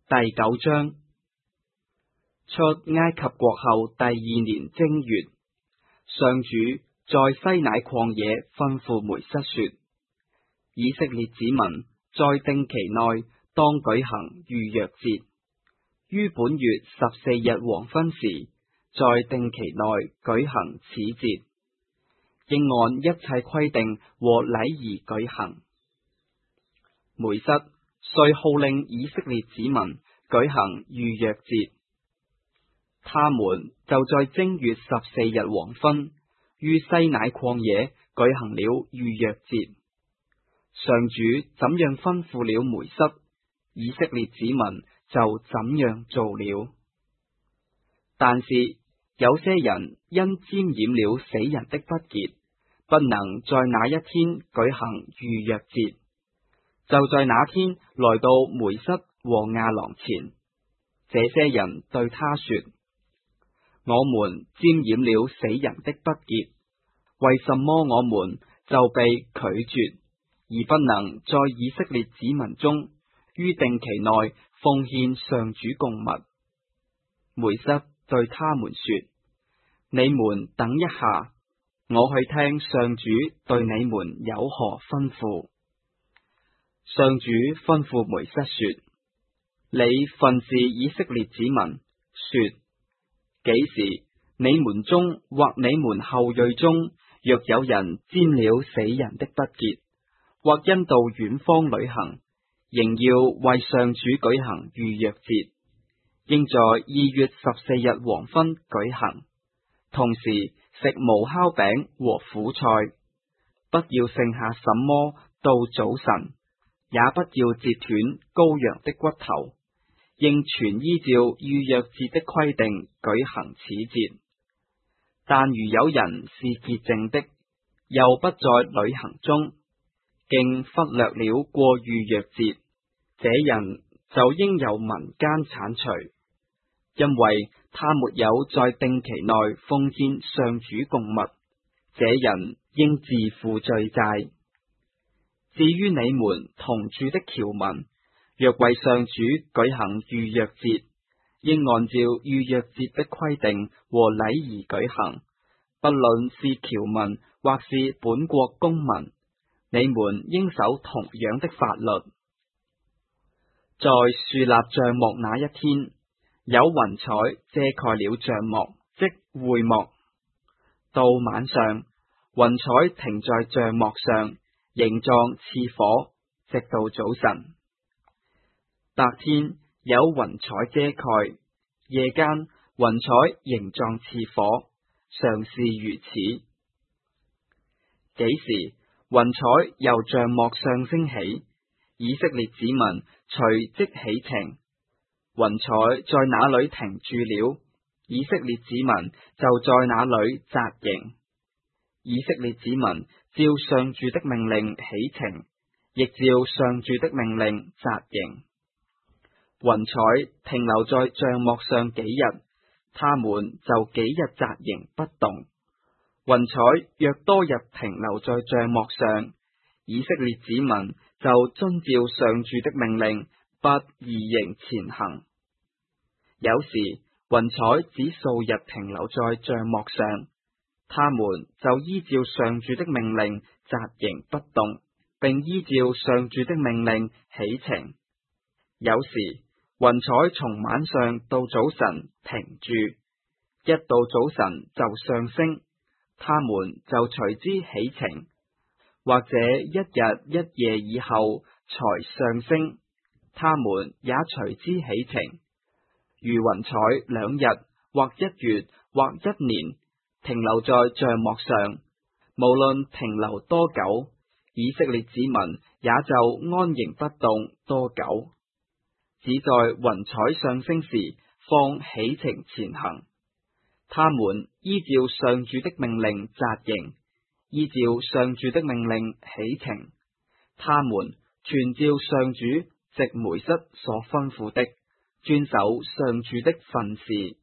第9章。出埃及國後第2年正月，上主在西乃曠野吩咐梅瑟說：以色列子民在定期內當舉行逾越節，於本月14日黃昏時，在定期內舉行此節，應按一切規定和禮儀舉行。梅瑟遂號令以色列子民舉行逾越節，他們就在正月14日黃昏，於西乃曠野舉行了逾越節。上主怎樣吩咐了梅瑟，以色列子民就怎樣做了。但是有些人因沾染了死人的不潔，不能在那一天舉行逾越節，就在那天來到梅瑟和亞郎前。這些人對他說：我們沾染了死人的不潔，為什麼我們就被拒絕，而不能在以色列子民中於定期內奉獻上主供物？梅瑟對他們說：你們等一下，我去聽上主對你們有何吩咐。上主吩咐梅瑟說：你訓示以色列子民說，幾時你們中或你們後裔中，若有人沾了死人的不潔，或因到遠方旅行，仍要為上主舉行逾越節，應在2月14日黃昏舉行，同時食無酵餅和苦菜，不要剩下什麼到早晨，也不要截斷羔羊的骨頭，應全依照逾越節的規定舉行此節。但如有人是潔淨的，又不在旅行中，竟忽略了過逾越節，這人就應由民間剷除，因為他沒有在定期內奉獻上主供物，這人應自負罪債。至於你們同住的僑民，若為上主舉行逾越節，應按照逾越節的規定和禮儀舉行，不論是僑民或是本國公民，你們應守同樣的法律。在豎立帳幕那一天，有雲彩遮蓋了帳幕，即會幕。到晚上，雲彩停在帳幕上，形狀似火，直到早晨。白天有雲彩遮蓋，夜間雲彩形狀似火，常是如此。幾時雲彩由帳幕上升起，以色列子民隨即起程，雲彩在那裏停住了，以色列子民就在那裏紮營。以色列子民照上主的命令起程，亦照上主的命令紮營。雲彩停留在帳幕上幾日，他們就幾日紮營不動。雲彩若多日停留在帳幕上，以色列子民就遵照上主的命令，不移營前行。有時雲彩只數日停留在帳幕上，他們就依照上主的命令紮營不動，並依照上主的命令起程。有時雲彩從晚上到早晨停住，一到早晨就上升，他們就隨之起程，或者一日一夜以後才上升，他們也隨之起程。如雲彩2日或1月或1年停留在帳幕上，無論停留多久，以色列子民也就安營不動多久，只在雲彩上升時方起程前行。他們依照上主的命令紮營，依照上主的命令起程。他們全照上主藉梅瑟所吩咐的，遵守上主的訓示。